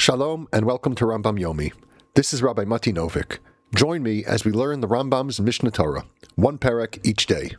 Shalom and welcome to Rambam Yomi. This is Rabbi Mati Novik. Join me as we learn the Rambam's Mishnah Torah, one perek each day.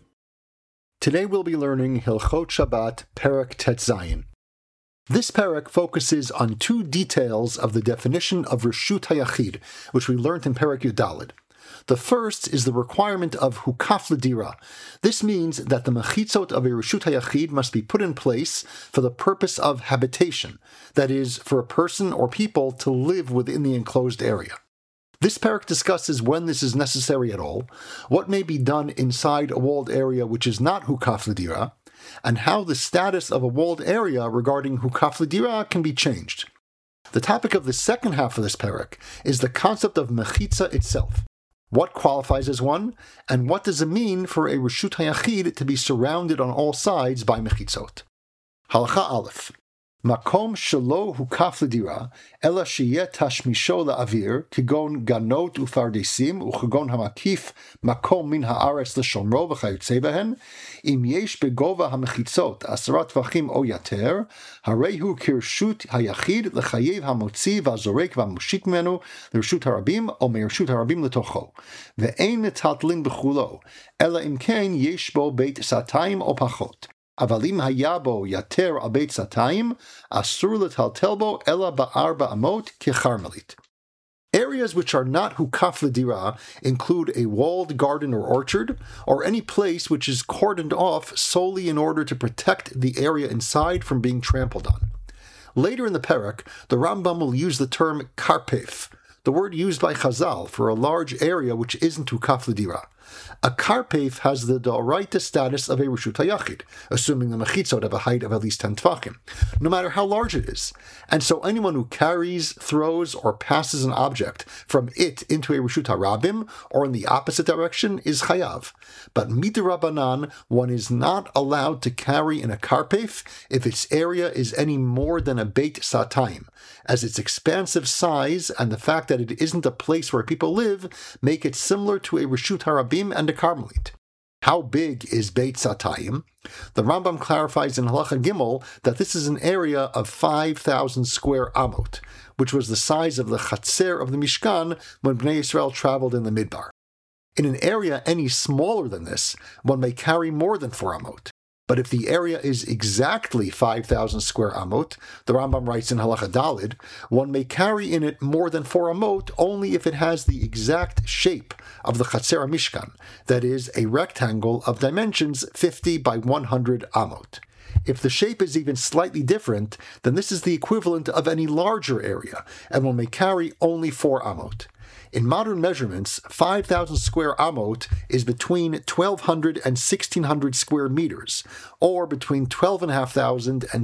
Today we'll be learning Hilchot Shabbat Perek Tet Zayin. This perek focuses on two details of the definition of Reshut HaYachid, which we learned in Perek Yudalid. The first is the requirement of hukaf l'dira. This means that the mechitzot of a Reshut HaYachid must be put in place for the purpose of habitation, that is, for a person or people to live within the enclosed area. This perek discusses when this is necessary at all, what may be done inside a walled area which is not hukaf l'dira, and how the status of a walled area regarding hukaf l'dira can be changed. The topic of the second half of this perek is the concept of mechitza itself. What qualifies as one, and what does it mean for a Reshut HaYachid to be surrounded on all sides by mechitzot? Halacha Aleph. Makom shelo hukaf l'dira, ela sheyeh tashmisho la'avir, kigon ganot ufardesim, uchagon hamakif, makom min haaretz l'shomro v'chayotze behen, im yesh begova hamechitzot, asarat tvachim o yater, harehu kirshut hayachid, l'chayev hamotzi v'azorek v'amushik menu, l'reshut harabim, o me'reshut harabim l'tocho, ve'ein metatlin b'chulo, ela im ken yesh bo beit satayim o pachot. Avalim hayabo yater al beit satayim, asur l'taltel bo ela ba'arba amot kecharmelit. Areas which are not hukaf l'dira include a walled garden or orchard, or any place which is cordoned off solely in order to protect the area inside from being trampled on. Later in the perek, the Rambam will use the term karpef, the word used by Chazal for a large area which isn't hukaf l'dira. A karpef has the d'oraita status of a Reshut HaYachid, assuming the mechitzot have a height of at least 10 tvachim, no matter how large it is. And so anyone who carries, throws, or passes an object from it into a Reshut HaRabim, or in the opposite direction, is chayav. But midrabanan, one is not allowed to carry in a karpef if its area is any more than a beit satayim, as its expansive size and the fact that it isn't a place where people live make it similar to a Reshut HaRabim and a Carmelite. How big is Beit Satayim? The Rambam clarifies in Halacha Gimel that this is an area of 5,000 square amot, which was the size of the Chatzer of the Mishkan when Bnei Yisrael traveled in the Midbar. In an area any smaller than this, one may carry more than 4 amot. But if the area is exactly 5,000 square amot, the Rambam writes in Halacha Dalid, one may carry in it more than 4 amot only if it has the exact shape of the Chatzer Mishkan, that is, a rectangle of dimensions 50 by 100 amot. If the shape is even slightly different, then this is the equivalent of any larger area, and one may carry only 4 amot. In modern measurements, 5,000 square amot is between 1,200 and 1,600 square meters, or between 12,500 and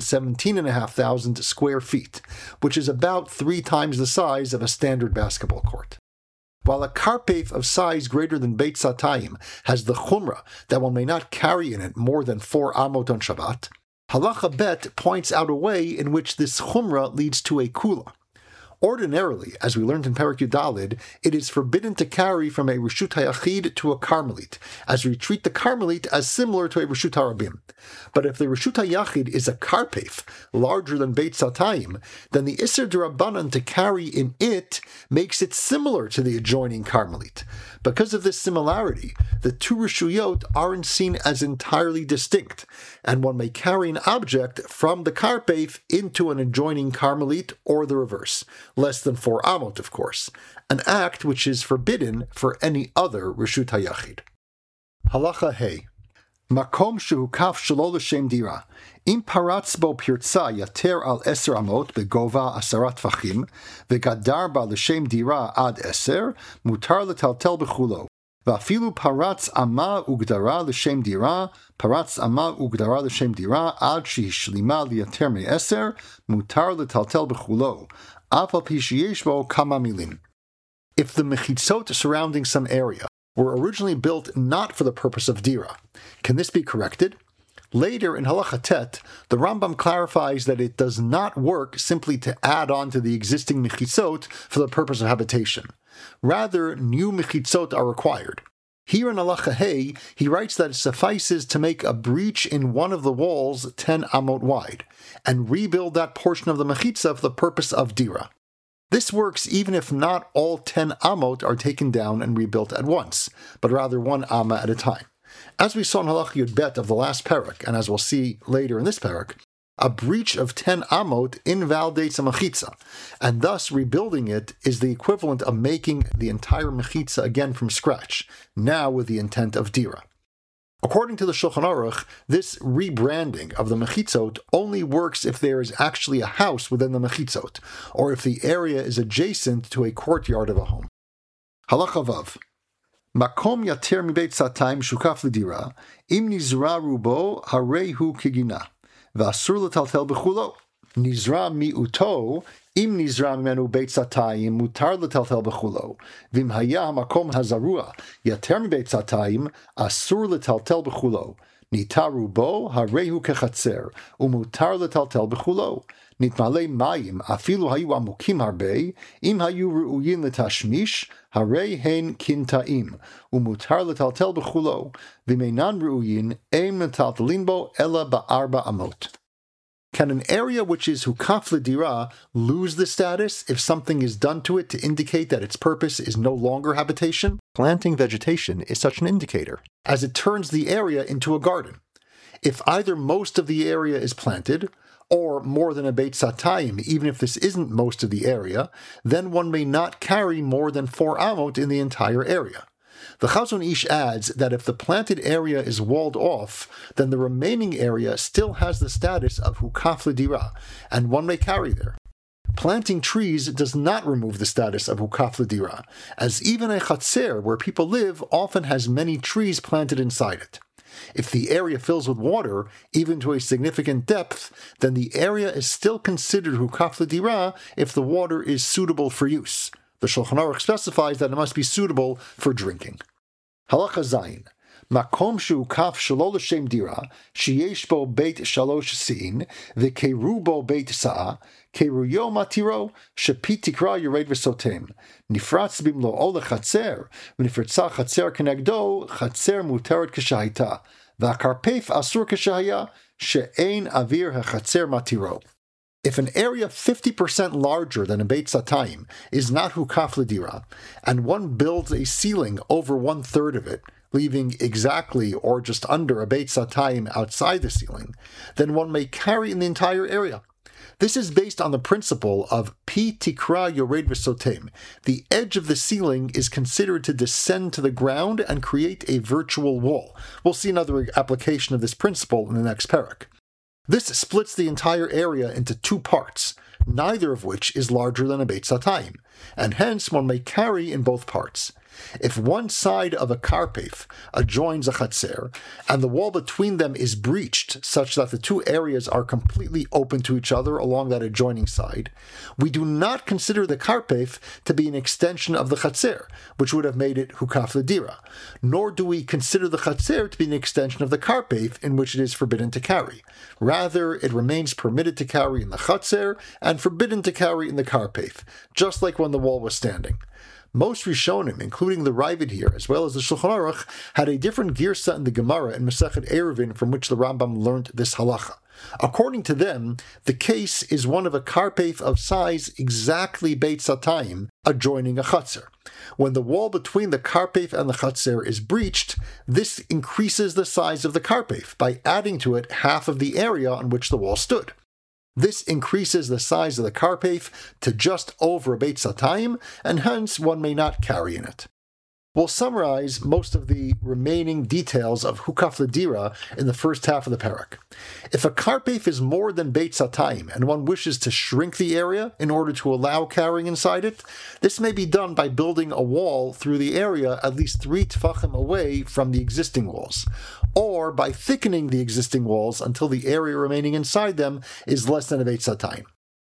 17,500 square feet, which is about 3 times the size of a standard basketball court. While a karpef of size greater than Beit Satayim has the chumrah that one may not carry in it more than 4 amot on Shabbat, Halacha Bet points out a way in which this chumrah leads to a kula. Ordinarily, as we learned in Perek Yudalid, it is forbidden to carry from a Reshut HaYachid to a Carmelite, as we treat the Carmelite as similar to a Reshut HaRabim. But if the Reshut HaYachid is a karpef, larger than Beit Satayim, then the Isser D'Rabbanan to carry in it makes it similar to the adjoining Carmelite. Because of this similarity, the two Reshuyot aren't seen as entirely distinct, and one may carry an object from the karpef into an adjoining Carmelite or the reverse. Less than 4 amot, of course, an act which is forbidden for any other Reshut HaYachid. Halacha Hey. Makom shehukaf shelo l'shem dira. Im paratz bo pirtza yater al 10 amot begova 10 tvachim, vegadar ba l'shem dira ad 10, mutar letaltel bechulo. Va'afilu paratz ama ugdara l'shem dira, paratz ama ugdara l'shem dira ad shehishlimah liyater me-10, mutar letaltel bechulo. If the mechitzot surrounding some area were originally built not for the purpose of dira, can this be corrected? Later in Halacha Tet, the Rambam clarifies that it does not work simply to add on to the existing mechitzot for the purpose of habitation. Rather, new mechitzot are required. Here in Halacha Hey, he writes that it suffices to make a breach in one of the walls 10 amot wide, and rebuild that portion of the mechitza for the purpose of dira. This works even if not all 10 amot are taken down and rebuilt at once, but rather one amma at a time. As we saw in Halach Yud Bet of the last parak, and as we'll see later in this parak, a breach of 10 amot invalidates a mechitza, and thus rebuilding it is the equivalent of making the entire mechitza again from scratch, now with the intent of dira. According to the Shulchan Aruch, this rebranding of the mechitzot only works if there is actually a house within the mechitzot, or if the area is adjacent to a courtyard of a home. Halacha Vav. Makom yater mibeit satayim shukaf l'dira, im nizra rubo harei hu kigina, v'asur l'taltel b'chulo. Nizra mi'uto, im nizra mimenu beit satayim, mutar l'taltel b'chulo. V'im haya hamakom hazarua, yater mibeit satayim, asur l'taltel b'chulo. Nitaru bo, harehu kechatzer, umutar l'taltel b'chulo. Nitmale mayim, afilu hayu amukim harbe, im hayu ru'uyin l'tashmish, harei hen kintaim, umutar l'taltel b'chulo. V'meinan ru'uyin, eim l'taltelin bo, ela ba'arba amot. Can an area which is hukaf l'dira lose the status if something is done to it to indicate that its purpose is no longer habitation? Planting vegetation is such an indicator, as it turns the area into a garden. If either most of the area is planted, or more than a beit satayim, even if this isn't most of the area, then one may not carry more than 4 amot in the entire area. The Chazon Ish adds that if the planted area is walled off, then the remaining area still has the status of hukaf l'dira, and one may carry there. Planting trees does not remove the status of hukaf l'dira, as even a chatzer where people live often has many trees planted inside it. If the area fills with water, even to a significant depth, then the area is still considered hukaf l'dira if the water is suitable for use. The Shulchan Aruch specifies that it must be suitable for drinking. Halacha Zayin. Makom she'ukaf shelo l'shem dira, sheyesh bo beit shalosh siin, v'keru bo beit sa'a, keruyo matiro, shepit tikra yered v'sotem. Nifratz bimlo o lechatzer, v'nifratza chatzer kenegdo, chatzer muteret k'shahita, v'akarpef asur k'shahaya, she'ein avir ha'chatzer matiro. If an area 50% larger than a beit satayim is not hukaf l'dira, and one builds a ceiling over 1/3 of it, leaving exactly or just under a beit satayim outside the ceiling, then one may carry in the entire area. This is based on the principle of pi tikra yored v'sotem. The edge of the ceiling is considered to descend to the ground and create a virtual wall. We'll see another application of this principle in the next parak. This splits the entire area into 2 parts, neither of which is larger than a beit satayim, and hence one may carry in both parts. If one side of a karpef adjoins a chatzer, and the wall between them is breached such that the 2 areas are completely open to each other along that adjoining side, we do not consider the karpef to be an extension of the chatzer, which would have made it hukaf l'dira, nor do we consider the chatzer to be an extension of the karpef in which it is forbidden to carry. Rather, it remains permitted to carry in the chatzer and forbidden to carry in the karpef, just like when the wall was standing. Most Rishonim, including the Ravid here, as well as the Shulchan Aruch, had a different girsa in the Gemara in Masechet Eruvin from which the Rambam learned this halacha. According to them, the case is one of a karpef of size exactly beit satayim adjoining a chatzer. When the wall between the karpef and the chatzer is breached, this increases the size of the karpef by adding to it half of the area on which the wall stood. This increases the size of the karpef to just over a beit satayim, and hence one may not carry in it. We'll summarize most of the remaining details of hukaf l'dira in the first half of the parak. If a karpef is more than beit satayim and one wishes to shrink the area in order to allow carrying inside it, this may be done by building a wall through the area at least 3 tefachim away from the existing walls, or by thickening the existing walls until the area remaining inside them is less than a beit satayim.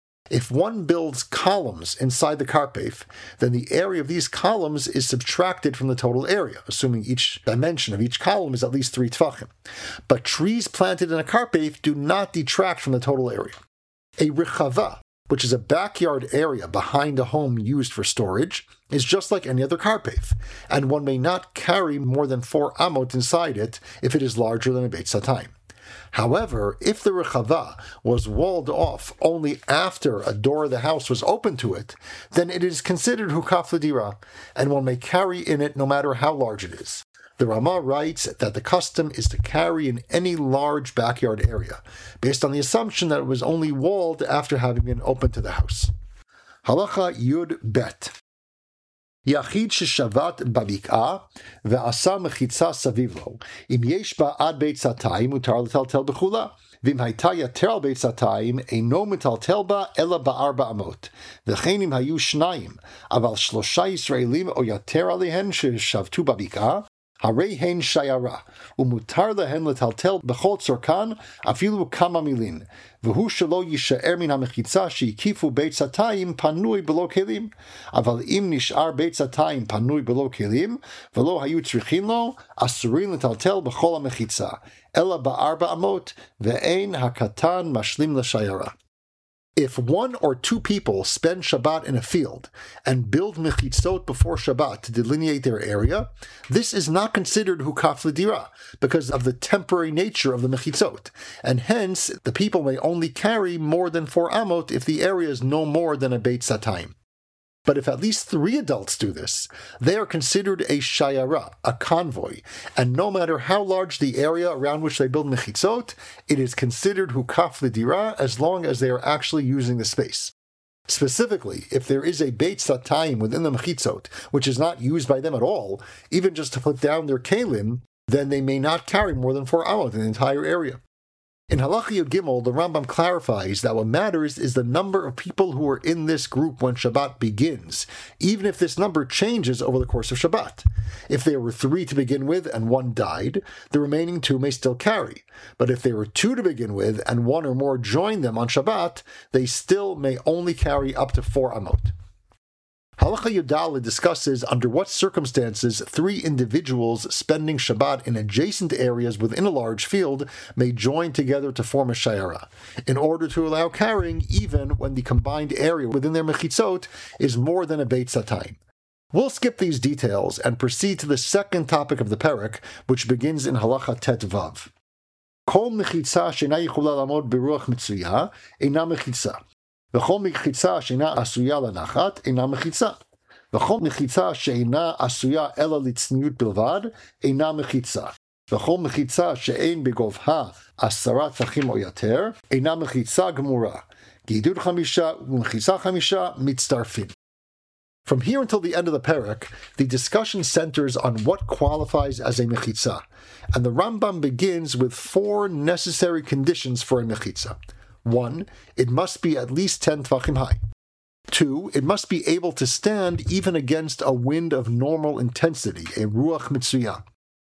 If one builds columns inside the karpef, then the area of these columns is subtracted from the total area, assuming each dimension of each column is at least 3 tefachim. But trees planted in a karpef do not detract from the total area. A richava, which is a backyard area behind a home used for storage, is just like any other karpef, and one may not carry more than 4 amot inside it if it is larger than a beit satayim. However, if the rechava was walled off only after a door of the house was open to it, then it is considered hukaf l'dira, and one may carry in it no matter how large it is. The Rama writes that the custom is to carry in any large backyard area, based on the assumption that it was only walled after having been open to the house. Halacha Yud Bet. יחיד ששבת בבקעה ועשה מחיצה סביב לו, אם יש בה עד ביצתיים מותר לטלטל בחולה, ואם הייתה יתר על ביצתיים אינו מטלטל בה אלא בארבע אמות, וכן אם היו שניים, אבל 3 ישראלים או יותר עליהן ששבתו בבקעה, הרי הן שיירה, ומותר להן לטלטל בכל צורכן אפילו כמה מילין, והוא שלא יישאר מן המחיצה שהקיפו ביצתיים פנוי בלא כלים. אבל אם נשאר ביצתיים פנוי בלא כלים, ולא היו צריכים לו, אסורים לטלטל בכל המחיצה, אלא בארבע אמות, ואין הקטן משלים לשיירה. If 1 or 2 people spend Shabbat in a field and build mechitzot before Shabbat to delineate their area, this is not considered hukaf l'dira because of the temporary nature of the mechitzot, and hence the people may only carry more than 4 amot if the area is no more than a beit satayim. But if at least 3 adults do this, they are considered a shayara, a convoy, and no matter how large the area around which they build mechitzot, it is considered hukaf l'dira as long as they are actually using the space. Specifically, if there is a beit satayim within the mechitzot, which is not used by them at all, even just to put down their kelim, then they may not carry more than 4 amot in the entire area. In Halacha Yud Gimel, the Rambam clarifies that what matters is the number of people who are in this group when Shabbat begins, even if this number changes over the course of Shabbat. If there were 3 to begin with and 1 died, the remaining 2 may still carry. But if there were 2 to begin with and 1 or more join them on Shabbat, they still may only carry up to 4 amot. Halacha Yudala discusses under what circumstances 3 individuals spending Shabbat in adjacent areas within a large field may join together to form a shayara, in order to allow carrying even when the combined area within their mechitzot is more than a beit satayim. We'll skip these details and proceed to the second topic of the perek, which begins in Halacha Tet Vav. Kol mechitza she'ena yichula lamod beruach mitzuya eina mechitza. וכל מחיצה שאינה עשויה לנחת אינה מחיצה. וכל מחיצה שאינה עשויה אלא לצניעות בלבד אינה מחיצה. וכל מחיצה שאין בגובהה 10 טפחים או יותר אינה מחיצה גמורה. גידול 5 ומחיצה 5 מצטרפים. From here until the end of the perek, the discussion centers on what qualifies as a mechitza, and the Rambam begins with 4 necessary conditions for a mechitza. 1. It must be at least 10 tvachim high. 2. It must be able to stand even against a wind of normal intensity, a ruach mitzuyah.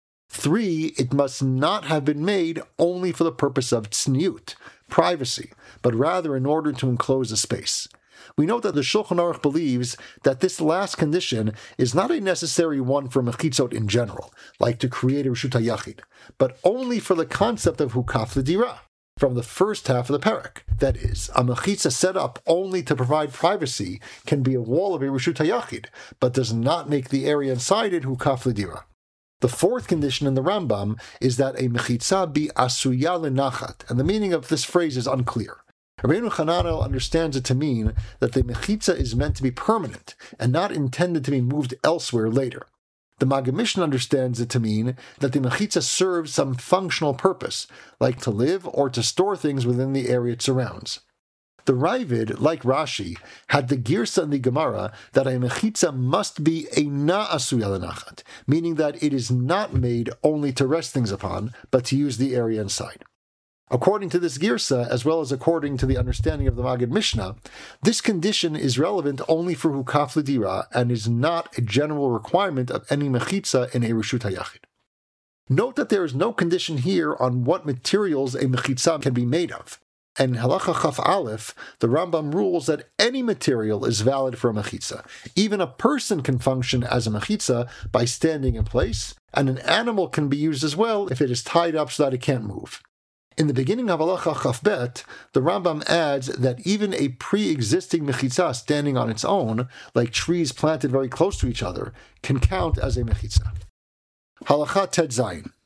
3. It must not have been made only for the purpose of tzniut, privacy, but rather in order to enclose a space. We note that the Shulchan Aruch believes that this last condition is not a necessary one for mechitzot in general, like to create a reshut hayachid, but only for the concept of hukaf l'dira. From the first half of the perek. That is, a mechitza set up only to provide privacy can be a wall of a reshut hayachid, but does not make the area inside it hukaf l'dira. The 4th condition in the Rambam is that a mechitza be asuya lenachat, and the meaning of this phrase is unclear. Rabbeinu Hananel understands it to mean that the mechitza is meant to be permanent and not intended to be moved elsewhere later. The Maggid Mishnah understands it to mean that the mechitza serves some functional purpose, like to live or to store things within the area it surrounds. The Ravid, like Rashi, had the girsa in the Gemara that a mechitza must be eina asuya lenachat, meaning that it is not made only to rest things upon, but to use the area inside. According to this girsa, as well as according to the understanding of the Maggid Mishnah, this condition is relevant only for hukaf l'dira and is not a general requirement of any mechitza in a reshut hayachid. Note that there is no condition here on what materials a mechitza can be made of. And Halacha Chaf Aleph, the Rambam rules that any material is valid for a mechitza. Even a person can function as a mechitza by standing in place, and an animal can be used as well if it is tied up so that it can't move. In the beginning of Halacha Chaf Bet, the Rambam adds that even a pre-existing mechitza standing on its own, like trees planted very close to each other, can count as a mechitza. Halacha Tet Zayin.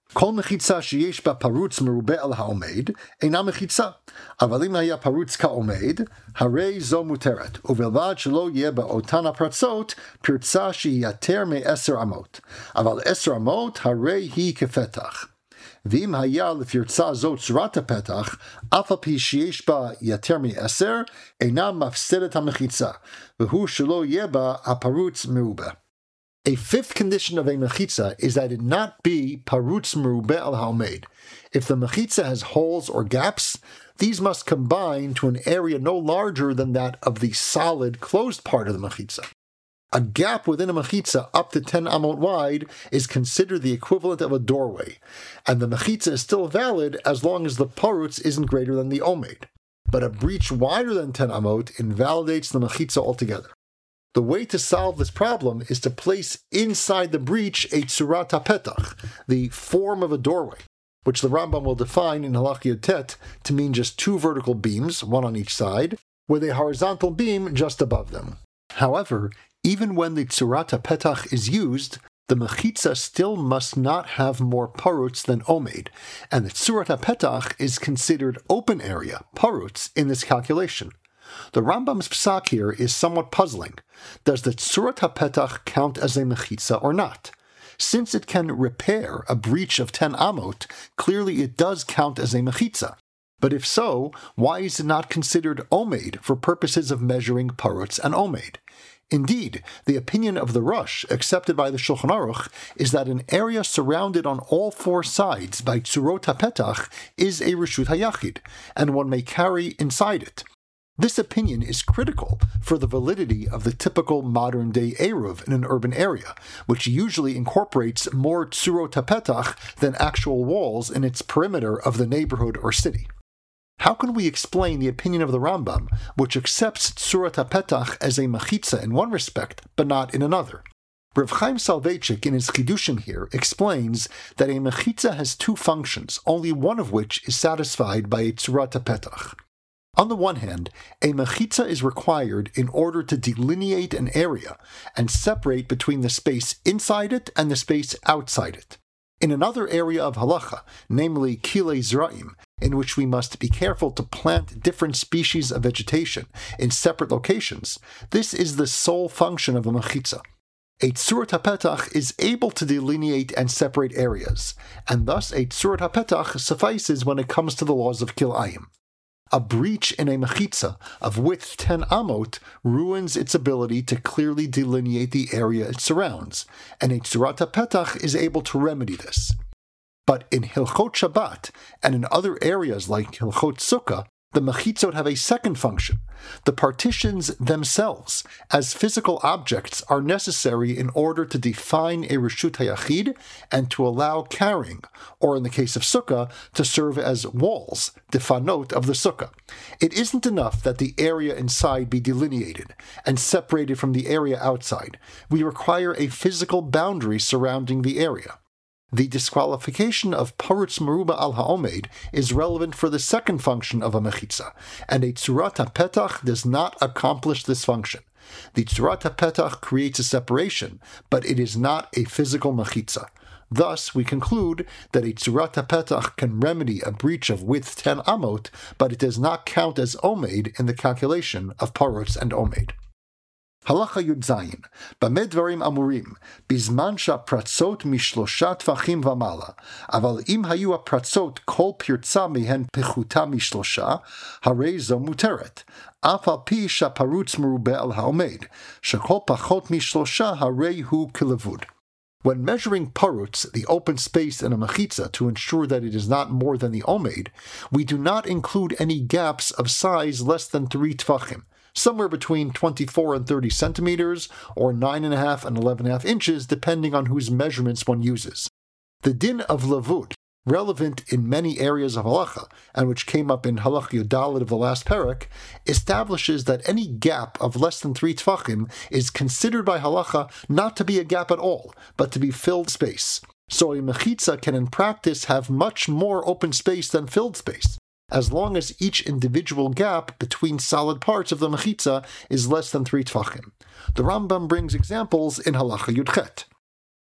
כל מחיצה שיש בה פרוץ מרובה על העומד אינה מחיצה, אבל אם היה פרוץ כעומד, הרי זו מותרת, ובלבד שלא יהיה באותן הפרצות פרצה שהיא יותר מ10 אמות, אבל 10 אמות הרי היא כפתח. ואם היה לפרצה זו צורת הפתח, אף על פי שיש בה יותר מ10, אינה מפסדת המחיצה, והוא שלא יהיה בה הפרוץ מרובה. A fifth condition of a mechitza is that it not be parutz merubeh al ha'omed. If the mechitza has holes or gaps, these must combine to an area no larger than that of the solid closed part of the mechitza. A gap within a mechitza up to 10 amot wide is considered the equivalent of a doorway, and the mechitza is still valid as long as the parutz isn't greater than the omed. But a breach wider than 10 amot invalidates the mechitza altogether. The way to solve this problem is to place inside the breach a tzurat hapetach, the form of a doorway, which the Rambam will define in Halakha Yud Tet to mean just 2 vertical beams, one on each side, with a horizontal beam just above them. However, even when the tzurat hapetach is used, the mechitza still must not have more parutz than omed, and the tzurat hapetach is considered open area, parutz, in this calculation. The Rambam's psak here is somewhat puzzling. Does the tzurat hapetach count as a mechitza or not? Since it can repair a breach of 10 amot, clearly it does count as a mechitza. But if so, why is it not considered omed for purposes of measuring parutz and omed? Indeed, the opinion of the Rosh, accepted by the Shulchan Aruch, is that an area surrounded on all 4 sides by tzurot hapetach is a reshut hayachid, and one may carry inside it. This opinion is critical for the validity of the typical modern-day Eruv in an urban area, which usually incorporates more tzurot hapetach than actual walls in its perimeter of the neighborhood or city. How can we explain the opinion of the Rambam, which accepts tzurat hapetach as a mechitza in one respect, but not in another? Rav Chaim Soloveitchik, in his Chidushim here, explains that a mechitza has 2 functions, only one of which is satisfied by a tzurat hapetach. On the one hand, a mechitza is required in order to delineate an area and separate between the space inside it and the space outside it. In another area of halacha, namely kilei zra'im, in which we must be careful to plant different species of vegetation in separate locations, this is the sole function of a mechitza. A tzurat hapetach is able to delineate and separate areas, and thus a tzurat hapetach suffices when it comes to the laws of kilayim. A breach in a mechitza of width 10 amot ruins its ability to clearly delineate the area it surrounds, and a tzurat hapetach is able to remedy this. But in Hilchot Shabbat and in other areas like Hilchot Sukkah, the mechitzot have a second function. The partitions themselves, as physical objects, are necessary in order to define a reshut hayachid and to allow carrying, or in the case of sukkah, to serve as walls, defanot of the sukkah. It isn't enough that the area inside be delineated and separated from the area outside. We require a physical boundary surrounding the area. The disqualification of parutz meruba al ha'omed is relevant for the second function of a mechitza, and a tzurat hapetach does not accomplish this function. The tzurat hapetach creates a separation, but it is not a physical mechitza. Thus, we conclude that a tzurat hapetach can remedy a breach of width 10 amot, but it does not count as omed in the calculation of parutz and omed. Halakha Yud Zayin, Bameh Dvarim Amurim, Bizman שהפרצות משלושה טפחים ומעלה, אבל אם היו הפרצות כל פרצה מהן פחותה משלושה, הרי זו מותרת, אף על פי שהפרוץ מרובה על העומד, שכל פחות משלושה הרי הוא כלבוד. When measuring parutz, the open space in a mechitza, to ensure that it is not more than the omed, we do not include any gaps of size less than 3 tfachim, somewhere between 24 and 30 centimeters, or 9.5 and 11.5 inches, depending on whose measurements one uses. The din of lavud, relevant in many areas of halacha, and which came up in Halakha Yud Daled of the last parak, establishes that any gap of less than 3 tfachim is considered by halacha not to be a gap at all, but to be filled space. So a mechitza can in practice have much more open space than filled space, as long as each individual gap between solid parts of the mechitza is less than 3 tfachim. The Rambam brings examples in Halakha Yud Chet.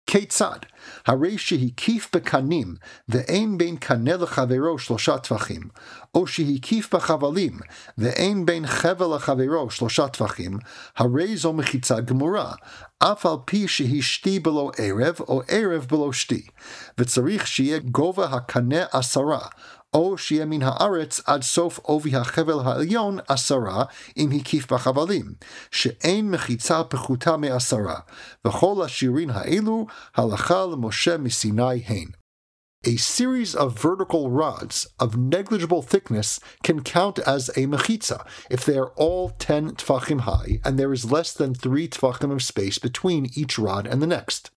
Ketzad, harei shehikif bekanim, ve'ein bein kaneh lechavero 3 tvachim, o shehikif b'chavalim, ve'ein bein chevel lechavero 3 tvachim, harei zo mechitza gemura, af al pi shehi shti below erev, o erev below shti, v'tzarich sheyeh gova hakaneh 10, O שיהיה מן הארץ עד סוף עובי החבל העליון 10 אם הקיף בחבלים, שאין מחיצה פחותה מ10, וכל השיעורים האלו הלכה למשה מסיני הן. A series of vertical rods of negligible thickness can count as a mechitza if they are all 10 tfachim high and there is less than 3 tfachim of space between each rod and the next.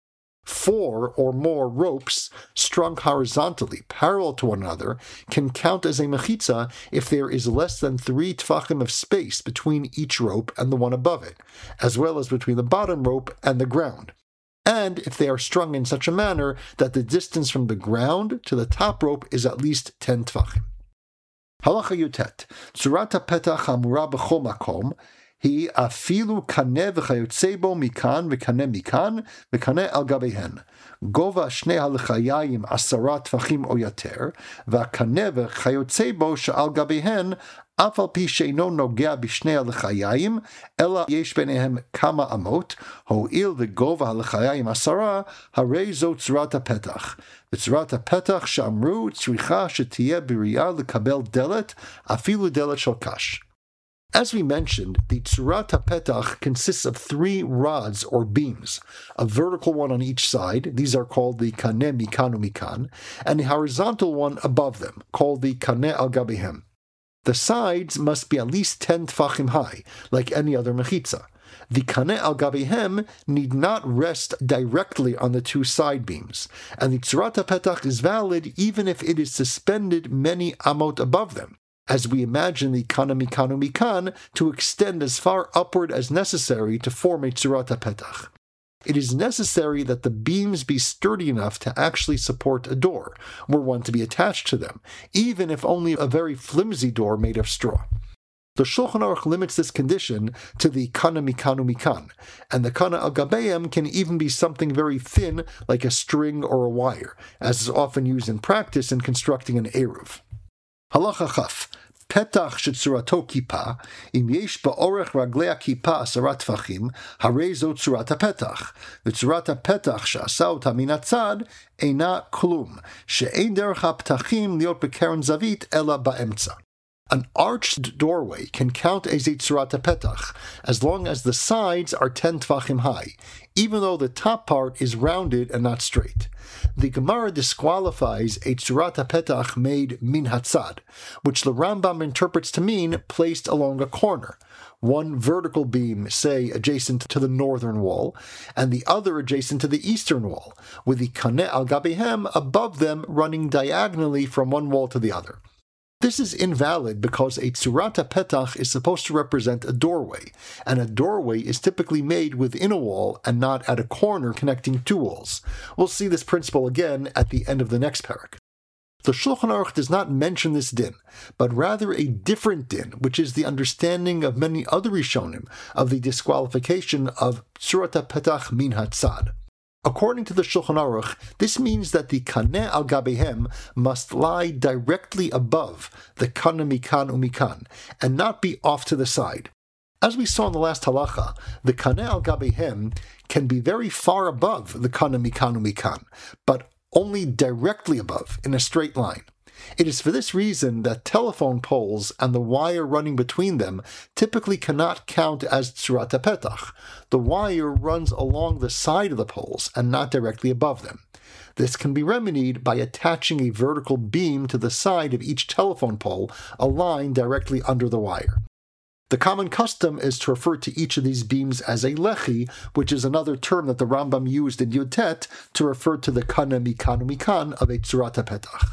4 or more ropes strung horizontally, parallel to one another, can count as a mechitza if there is less than 3 tfachim of space between each rope and the one above it, as well as between the bottom rope and the ground, and if they are strung in such a manner that the distance from the ground to the top rope is at least 10 tfachim. Halacha Yutet, Tzurat HaPetach Hamura B'chol Makom, היא אפילו קנה וכיוצא בו מכאן וקנה מכאן וקנה על גביהן. גובה שני הלחיים 10 טפחים או יותר, והקנה וכיוצא בו שעל גביהן, אף על פי שאינו נוגע בשני הלחיים, אלא יש ביניהם כמה אמות, הואיל וגובה הלחיים 10, הרי זו צורת הפתח. וצורת הפתח שאמרו צריכה שתהיה בריאה לקבל דלת, אפילו דלת של קש. As we mentioned, the Tzurat HaPetach consists of 3 rods or beams, a vertical one on each side, these are called the Kaneh Mikan Umikan, and a horizontal one above them, called the Kaneh Al Gabihem. The sides must be at least 10 tfachim high, like any other mechitza. The Kaneh Al Gabihem need not rest directly on the 2 side beams, and the Tzurat HaPetach is valid even if it is suspended many amot above them, as we imagine the Kaneh Mikan Umikan to extend as far upward as necessary to form a Tzurat HaPetach. It is necessary that the beams be sturdy enough to actually support a door, were one to be attached to them, even if only a very flimsy door made of straw. The Shulchan Aruch limits this condition to the Kaneh Mikan Umikan, and the Kaneh Al Gabeim can even be something very thin like a string or a wire, as is often used in practice in constructing an eruv. Halacha Chaf, Petach shetzurato kippah, im yesh ba'orech raglei kippah 10 tfachim, harei zo tzurat hapetach, v'tzurat hapetach she'asa ota min hatzad, eina klum, she'ein derech hapetachim liot bekeren zavit ela ba'emtza. An arched doorway can count as a tzurat hapetach, as long as the sides are 10 tfachim high, even though the top part is rounded and not straight. The Gemara disqualifies a tzurat hapetach made min hatzad, which the Rambam interprets to mean placed along a corner, one vertical beam, say, adjacent to the northern wall, and the other adjacent to the eastern wall, with the Kaneh Al Gabihem above them running diagonally from one wall to the other. This is invalid because a Tzurat HaPetach is supposed to represent a doorway, and a doorway is typically made within a wall and not at a corner connecting 2 walls. We'll see this principle again at the end of the next parak. The Shulchan Aruch does not mention this din, but rather a different din, which is the understanding of many other Rishonim of the disqualification of Tzurat HaPetach min hatzad. According to the Shulchan Aruch, this means that the Kaneh Al Gabihem must lie directly above the Kaneh Mikan Umikan, and not be off to the side. As we saw in the last halacha, the Kaneh Al Gabihem can be very far above the Kaneh Mikan Umikan, but only directly above, in a straight line. It is for this reason that telephone poles and the wire running between them typically cannot count as Tzurat HaPetach. The wire runs along the side of the poles and not directly above them. This can be remedied by attaching a vertical beam to the side of each telephone pole, a line directly under the wire. The common custom is to refer to each of these beams as a lechi, which is another term that the Rambam used in Yutet to refer to the Kaneh Mikan Umikan of a Tzurat HaPetach.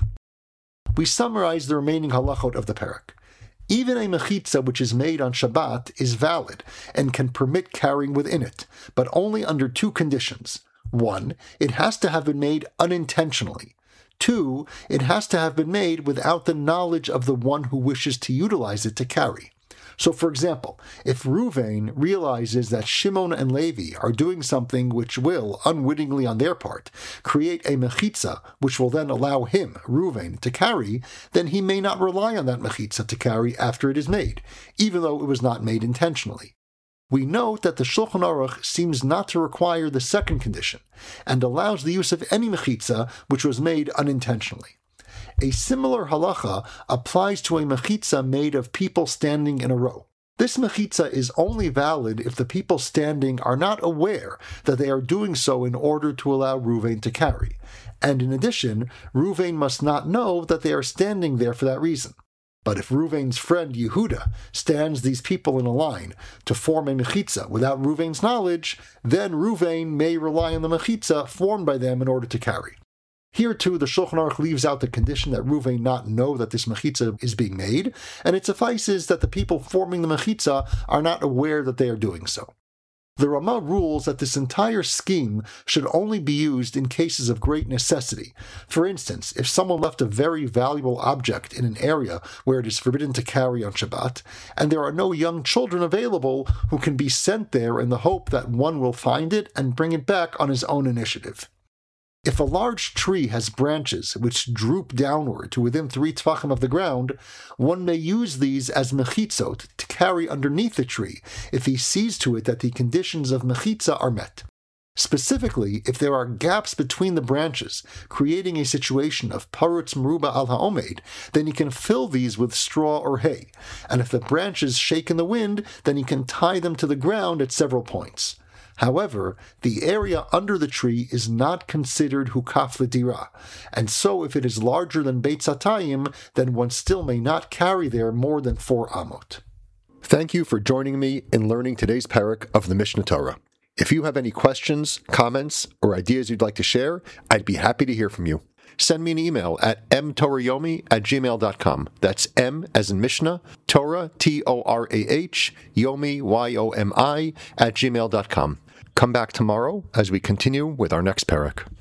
We summarize the remaining halachot of the parak. Even a mechitza which is made on Shabbat is valid and can permit carrying within it, but only under 2 conditions. 1, it has to have been made unintentionally. 2, it has to have been made without the knowledge of the one who wishes to utilize it to carry. So, for example, if Reuven realizes that Shimon and Levi are doing something which will, unwittingly on their part, create a mechitza, which will then allow him, Reuven, to carry, then he may not rely on that mechitza to carry after it is made, even though it was not made intentionally. We note that the Shulchan Aruch seems not to require the second condition, and allows the use of any mechitza which was made unintentionally. A similar halacha applies to a mechitza made of people standing in a row. This mechitza is only valid if the people standing are not aware that they are doing so in order to allow Reuven to carry, and in addition, Reuven must not know that they are standing there for that reason. But if Reuven's friend Yehuda stands these people in a line to form a mechitza without Reuven's knowledge, then Reuven may rely on the mechitza formed by them in order to carry. Here too, the Shulchan Aruch leaves out the condition that Reuven not know that this mechitza is being made, and it suffices that the people forming the mechitza are not aware that they are doing so. The Ramah rules that this entire scheme should only be used in cases of great necessity. For instance, if someone left a very valuable object in an area where it is forbidden to carry on Shabbat, and there are no young children available who can be sent there in the hope that one will find it and bring it back on his own initiative. If a large tree has branches which droop downward to within 3 tefachim of the ground, one may use these as mechitzot to carry underneath the tree if he sees to it that the conditions of mechitza are met. Specifically, if there are gaps between the branches, creating a situation of parutz meruba al ha'omed, then he can fill these with straw or hay, and if the branches shake in the wind, then he can tie them to the ground at several points. However, the area under the tree is not considered hukaf l'dira, and so if it is larger than Beit Zatayim, then one still may not carry there more than 4 amot. Thank you for joining me in learning today's parak of the Mishnah Torah. If you have any questions, comments, or ideas you'd like to share, I'd be happy to hear from you. Send me an email at mtorayomi@gmail.com. That's M as in Mishnah, Torah, Torah, Yomi, Yomi, @gmail.com. Come back tomorrow as we continue with our next parak.